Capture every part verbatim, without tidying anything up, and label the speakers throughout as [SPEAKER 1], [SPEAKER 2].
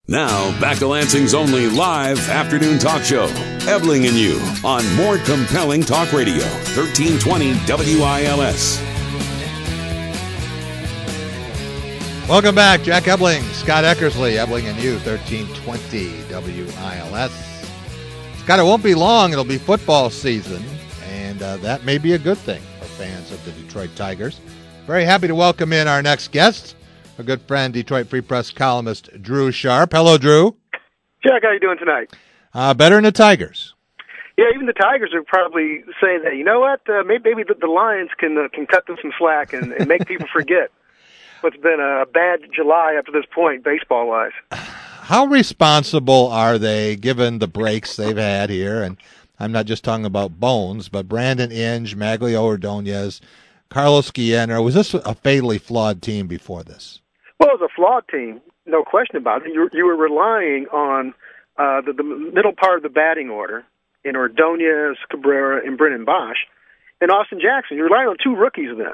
[SPEAKER 1] Now, back to Lansing's only live afternoon talk show, Ebling and You, on More Compelling Talk Radio, thirteen twenty W I L S.
[SPEAKER 2] Welcome back, Jack Ebling, Scott Eckersley, Ebling and You, thirteen twenty W I L S. Scott, it won't be long. It'll be football season, and uh, that may be a good thing for fans of the Detroit Tigers. Very happy to welcome in our next guest, a good friend, Detroit Free Press columnist Drew Sharp. Hello, Drew.
[SPEAKER 3] Jack, how you doing tonight?
[SPEAKER 2] Uh, better than the Tigers.
[SPEAKER 3] Yeah, even the Tigers are probably saying that. You know what? Uh, maybe maybe the, the Lions can uh, can cut them some slack and, and make people forget what's been a bad July up to this point, baseball-wise.
[SPEAKER 2] How responsible are they, given the breaks they've had here? And I'm not just talking about Bones, but Brandon Inge, Maglio Ordonez, Carlos Guillen. Was this a fatally flawed team before this?
[SPEAKER 3] Well, it was a flawed team, no question about it. You, you were relying on uh, the, the middle part of the batting order in Ordonez, Cabrera, and Brennan Bosch, and Austin Jackson. You're relying on two rookies then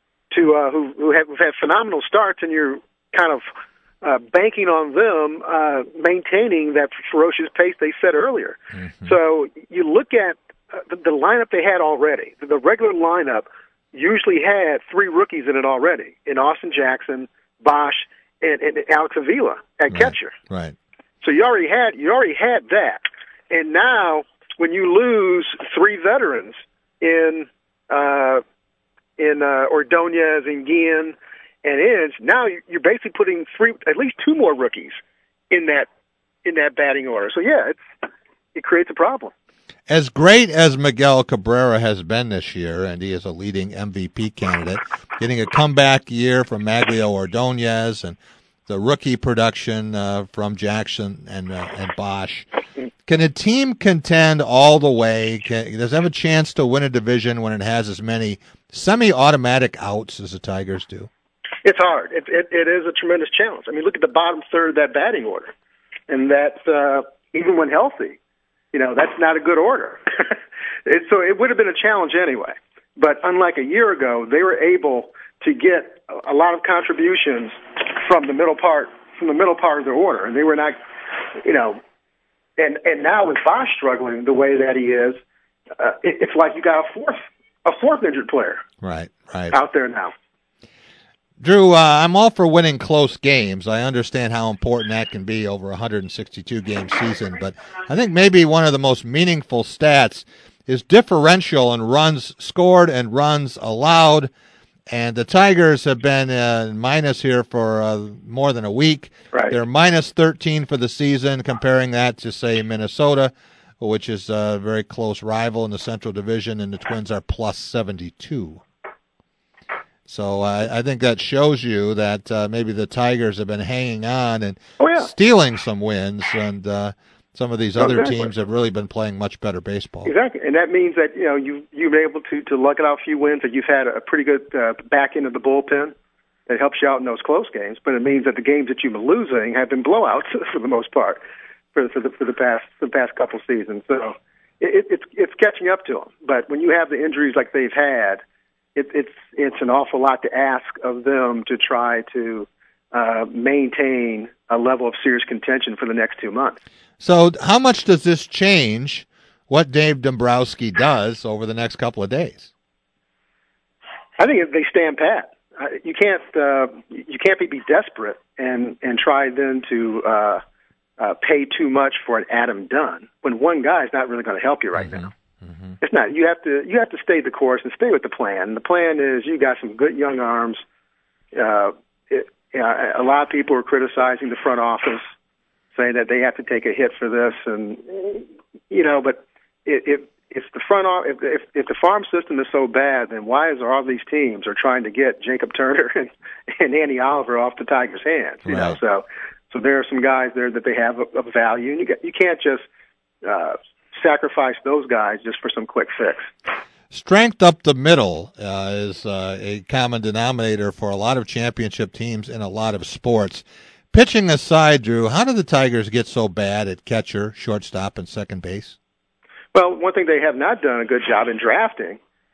[SPEAKER 3] to uh, who, who have who've had phenomenal starts, and you're kind of uh, banking on them uh, maintaining that ferocious pace they set earlier. Mm-hmm. So you look at uh, the, the lineup they had already. The regular lineup usually had three rookies in it already, in Austin Jackson, Bosch, and, and Alex Avila at
[SPEAKER 2] right,
[SPEAKER 3] catcher.
[SPEAKER 2] Right.
[SPEAKER 3] So you already had you already had that, and now when you lose three veterans in uh, in uh, Ordonez and Guillen and Inge, now you're basically putting three, at least two more rookies in that in that batting order. So yeah, it's it creates a problem.
[SPEAKER 2] As great as Miguel Cabrera has been this year, and he is a leading M V P candidate, getting a comeback year from Maglio Ordonez and the rookie production uh, from Jackson and uh, and Bosch, can a team contend all the way? Can, does it have a chance to win a division when it has as many semi-automatic outs as the Tigers do?
[SPEAKER 3] It's hard. It, it, it is a tremendous challenge. I mean, look at the bottom third of that batting order, and that's uh, even when healthy. You know, that's not a good order. it, so it would have been a challenge anyway. But unlike a year ago, they were able to get a lot of contributions from the middle part, from the middle part of their order, and they were not, you know, and and now with Bosch struggling the way that he is, uh, it, it's like you got a fourth, a fourth injured player,
[SPEAKER 2] right, right,
[SPEAKER 3] out there now.
[SPEAKER 2] Drew, uh, I'm all for winning close games. I understand how important that can be over a one hundred sixty-two game season, but I think maybe one of the most meaningful stats is differential in runs scored and runs allowed. And the Tigers have been uh, minus here for uh, more than a week.
[SPEAKER 3] Right.
[SPEAKER 2] They're minus thirteen for the season, comparing that to, say, Minnesota, which is a very close rival in the Central Division, and the Twins are plus seventy-two. So uh, I think that shows you that uh, maybe the Tigers have been hanging on and
[SPEAKER 3] oh, yeah.
[SPEAKER 2] stealing some wins, and uh, some of these
[SPEAKER 3] oh,
[SPEAKER 2] other
[SPEAKER 3] exactly.
[SPEAKER 2] teams have really been playing much better baseball.
[SPEAKER 3] Exactly, and that means that you know you you've been able to to luck it out a few wins, that you've had a pretty good uh, back end of the bullpen that helps you out in those close games. But it means that the games that you've been losing have been blowouts for the most part for for the for the past for the past couple seasons. So it, it's it's catching up to them. But when you have the injuries like they've had, it, it's it's an awful lot to ask of them to try to uh, maintain a level of serious contention for the next two months.
[SPEAKER 2] So how much does this change what Dave Dombrowski does over the next couple of days?
[SPEAKER 3] I think they stand pat. Uh, you can't uh, you can't be, be desperate and, and try then to uh, uh, pay too much for an Adam Dunn when one guy is not really going to help you right
[SPEAKER 2] mm-hmm.
[SPEAKER 3] now.
[SPEAKER 2] Mm-hmm.
[SPEAKER 3] It's not. You have to you have to stay the course and stay with the plan. The plan is you got some good young arms. Uh, it, uh, a lot of people are criticizing the front office, saying that they have to take a hit for this, and you know, but if if the front if if, if the farm system is so bad, then why is all these teams are trying to get Jacob Turner and, and Andy Oliver off the Tigers' hands? You
[SPEAKER 2] right.
[SPEAKER 3] know, so so there are some guys there that they have of value, and you get, you can't just uh, sacrifice those guys just for some quick fix.
[SPEAKER 2] Strength up the middle uh, is uh, a common denominator for a lot of championship teams in a lot of sports. Pitching aside, Drew, how did the Tigers get so bad at catcher, shortstop, and second base?
[SPEAKER 3] Well, one thing they have not done a good job in drafting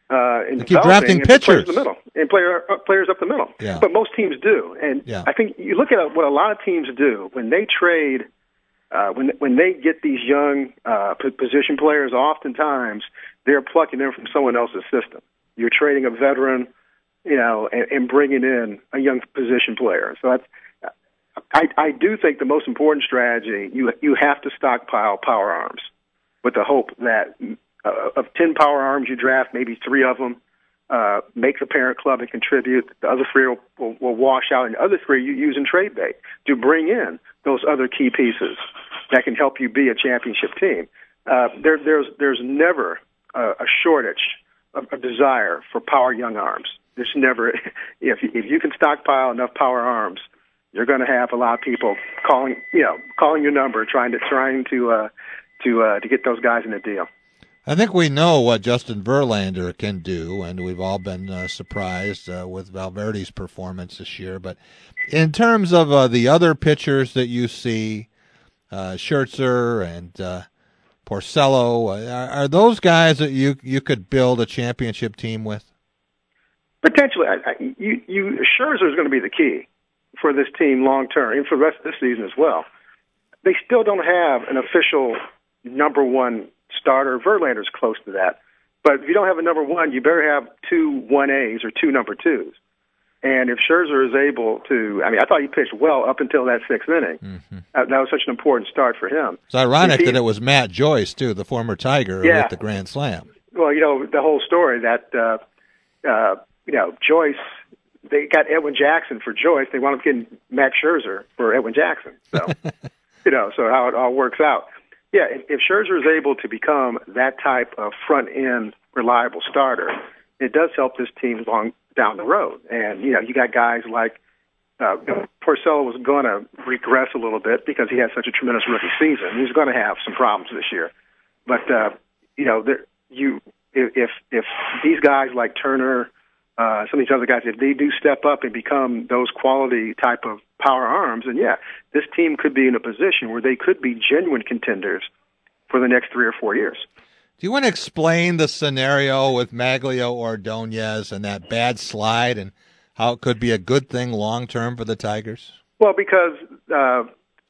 [SPEAKER 3] uh, in
[SPEAKER 2] they keep drafting
[SPEAKER 3] and
[SPEAKER 2] pitchers
[SPEAKER 3] players in the middle and player, uh, players up the middle.
[SPEAKER 2] Yeah.
[SPEAKER 3] But most teams do, and
[SPEAKER 2] yeah.
[SPEAKER 3] I think you look at what a lot of teams do when they trade. Uh, when when they get these young uh, position players, oftentimes they're plucking them from someone else's system. You're trading a veteran, you know, and, and bringing in a young position player. So that's, I, I do think the most important strategy, you you have to stockpile power arms with the hope that uh, of ten power arms you draft, maybe three of them uh, make the parent club and contribute. The other three will, will, will wash out, and the other three you use in trade bait to bring in those other key pieces that can help you be a championship team. Uh, there, there's there's never a, a shortage of a desire for power young arms. There's never, if if you can stockpile enough power arms, you're going to have a lot of people calling, you know, calling your number, trying to trying to uh, to uh, to get those guys in a deal.
[SPEAKER 2] I think we know what Justin Verlander can do, and we've all been uh, surprised uh, with Valverde's performance this year. But in terms of uh, the other pitchers that you see, uh, Scherzer and uh, Porcello, uh, are, are those guys that you you could build a championship team with?
[SPEAKER 3] Potentially, I, I, you, you Scherzer is going to be the key for this team long term, and for the rest of this season as well. They still don't have an official number one starter. Verlander's close to that. But if you don't have a number one, you better have two one A's or two number twos. And if Scherzer is able to, I mean, I thought he pitched well up until that sixth inning. Mm-hmm. Uh, that was such an important start for him.
[SPEAKER 2] It's ironic he, that it was Matt Joyce, too, the former Tiger,
[SPEAKER 3] yeah.
[SPEAKER 2] with the Grand Slam.
[SPEAKER 3] Well, you know, the whole story that, uh, uh, you know, Joyce, they got Edwin Jackson for Joyce. They wound up getting Max Scherzer for Edwin Jackson. So, you know, so how it all works out. Yeah, if, if Scherzer is able to become that type of front-end reliable starter, it does help this team long down the road. And, you know, you got guys like uh, you know, Porcello was going to regress a little bit because he had such a tremendous rookie season. He's going to have some problems this year. But, uh, you know, there, you if if these guys like Turner, uh, some of these other guys, if they do step up and become those quality type of power arms, and yeah, this team could be in a position where they could be genuine contenders for the next three or four years.
[SPEAKER 2] Do you want to explain the scenario with Magglio Ordonez and that bad slide and how it could be a good thing long-term for the Tigers?
[SPEAKER 3] Well, because uh,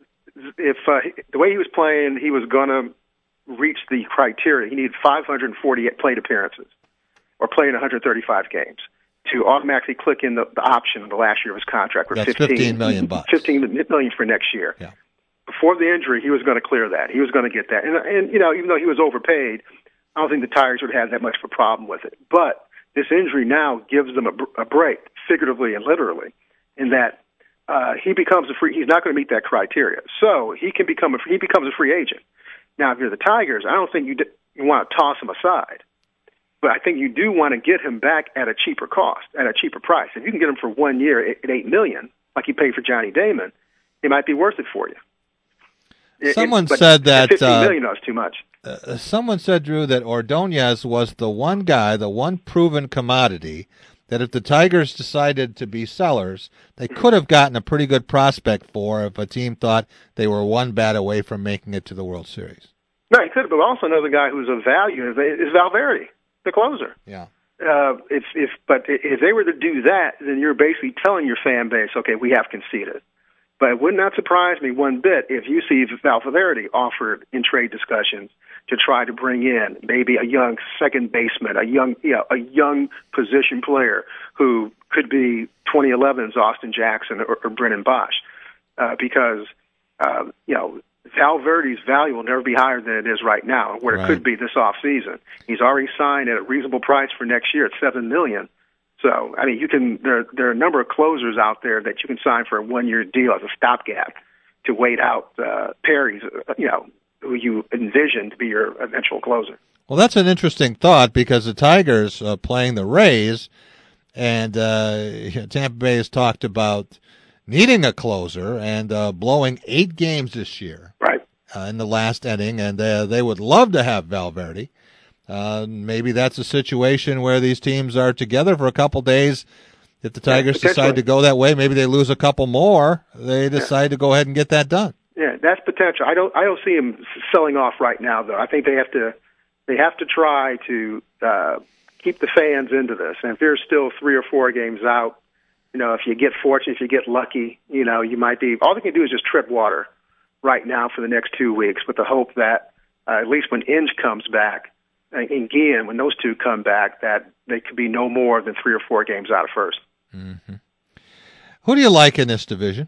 [SPEAKER 3] if uh, the way he was playing, he was going to reach the criteria. He needed five hundred forty plate appearances or play in one hundred thirty-five games to automatically click in the, the option of the last year of his contract.
[SPEAKER 2] That's fifteen, fifteen million bucks.
[SPEAKER 3] fifteen million for next year.
[SPEAKER 2] Yeah.
[SPEAKER 3] Before the injury, he was going to clear that. He was going to get that. And, and, you know, even though he was overpaid, I don't think the Tigers would have that much of a problem with it. But this injury now gives them a, a break, figuratively and literally, in that uh, he becomes a free. He's not going to meet that criteria, so he can become a he becomes a free agent. Now, if you're the Tigers, I don't think you d- you want to toss him aside, but I think you do want to get him back at a cheaper cost, at a cheaper price. If you can get him for one year at eight million, like you paid for Johnny Damon, it might be worth it for you.
[SPEAKER 2] Someone
[SPEAKER 3] it,
[SPEAKER 2] said that
[SPEAKER 3] fifteen
[SPEAKER 2] uh,
[SPEAKER 3] million dollars is too much.
[SPEAKER 2] Uh, someone said, Drew, that Ordonez was the one guy, the one proven commodity, that if the Tigers decided to be sellers, they could have gotten a pretty good prospect for if a team thought they were one bat away from making it to the World Series.
[SPEAKER 3] No, he could have, but also another guy who's of value is, is Valverde, the closer.
[SPEAKER 2] Yeah.
[SPEAKER 3] Uh, if if but if they were to do that, then you're basically telling your fan base, okay, we have conceded. But it would not surprise me one bit if you see Valverde offered in trade discussions to try to bring in maybe a young second baseman, a young, you know, a young position player who could be twenty eleven's Austin Jackson or, or Brennan Bosch, uh, because uh, you know Valverde's value will never be higher than it is right now, where
[SPEAKER 2] right.
[SPEAKER 3] it could be this off season. He's already signed at a reasonable price for next year at seven million. So, I mean, you can. There, there are a number of closers out there that you can sign for a one-year deal as a stopgap to wait out uh, Perry's, uh, you know, who you envision to be your eventual closer.
[SPEAKER 2] Well, that's an interesting thought because the Tigers uh, playing the Rays, and uh, Tampa Bay has talked about needing a closer and uh, blowing eight games this year,
[SPEAKER 3] right?
[SPEAKER 2] Uh, in the last inning, and uh, they would love to have Valverde. Uh, maybe that's a situation where these teams are together for a couple days. If the Tigers
[SPEAKER 3] yeah,
[SPEAKER 2] decide to go that way, maybe they lose a couple more. They decide yeah. to go ahead and get that done.
[SPEAKER 3] Yeah, that's potential. I don't. I don't see him selling off right now, though. I think they have to. They have to try to uh, keep the fans into this. And if there's still three or four games out, you know, if you get fortunate, if you get lucky, you know, you might be, all they can do is just trip water right now for the next two weeks with the hope that uh, at least when Inge comes back, and again, when those two come back, that they could be no more than three or four games out of first.
[SPEAKER 2] Mm-hmm. Who do you like in this division?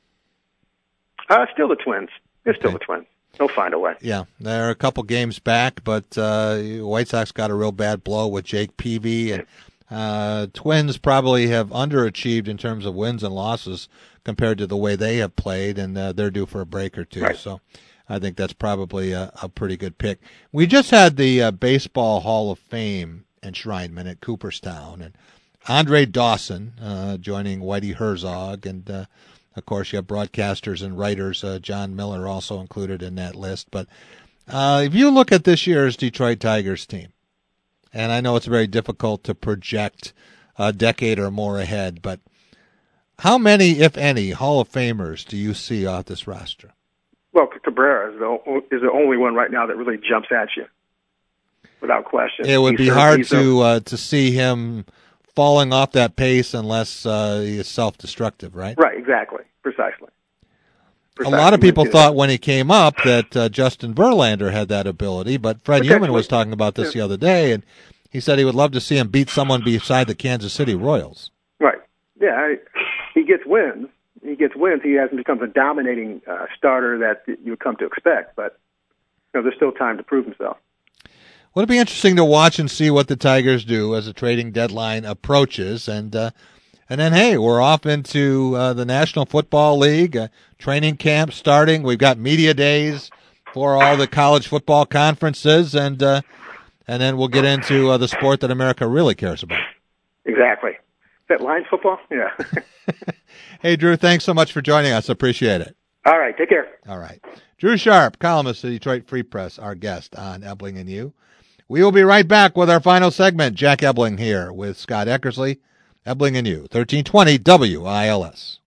[SPEAKER 3] Uh, still the Twins. It's
[SPEAKER 2] Okay.
[SPEAKER 3] still the Twins. They'll find a way.
[SPEAKER 2] Yeah, they're a couple games back, but uh, White Sox got a real bad blow with Jake Peavy, and uh, Twins probably have underachieved in terms of wins and losses compared to the way they have played, and uh, they're due for a break or two.
[SPEAKER 3] Right.
[SPEAKER 2] So I think that's probably a, a pretty good pick. We just had the uh, Baseball Hall of Fame enshrinement at Cooperstown, and Andre Dawson uh, joining Whitey Herzog, and uh, of course you have broadcasters and writers. Uh, John Miller also included in that list. But uh, if you look at this year's Detroit Tigers team, and I know it's very difficult to project a decade or more ahead, but how many, if any, Hall of Famers do you see off this roster?
[SPEAKER 3] Well, Cabrera is the, is the only one right now that really jumps at you, without question.
[SPEAKER 2] It would
[SPEAKER 3] He's
[SPEAKER 2] be
[SPEAKER 3] a-
[SPEAKER 2] hard
[SPEAKER 3] he's a-
[SPEAKER 2] to uh, to see him falling off that pace unless uh, he is self-destructive, right?
[SPEAKER 3] Right, exactly, precisely.
[SPEAKER 2] A lot of
[SPEAKER 3] Precisely.
[SPEAKER 2] people thought when he came up that uh, Justin Verlander had that ability, but Fred
[SPEAKER 3] Potentially.
[SPEAKER 2] Newman was talking about this the other day, and he said he would love to see him beat someone beside the Kansas City Royals.
[SPEAKER 3] Right. Yeah, I, he gets wins. He gets wins. He hasn't become the dominating uh, starter that you would come to expect, but you know, there's still time to prove himself.
[SPEAKER 2] Well, it'll be interesting to watch and see what the Tigers do as the trading deadline approaches, and uh, and then hey, we're off into uh, the National Football League uh, training camp starting. We've got media days for all the college football conferences, and uh, and then we'll get into uh, the sport that America really cares about.
[SPEAKER 3] Exactly. Is that Lions football? Yeah.
[SPEAKER 2] Hey, Drew, thanks so much for joining us. Appreciate it.
[SPEAKER 3] All right, take care.
[SPEAKER 2] All right. Drew Sharp, columnist of the Detroit Free Press, our guest on Ebling and You. We will be right back with our final segment. Jack Ebling here with Scott Eckersley. Ebling and You, thirteen twenty W I L S.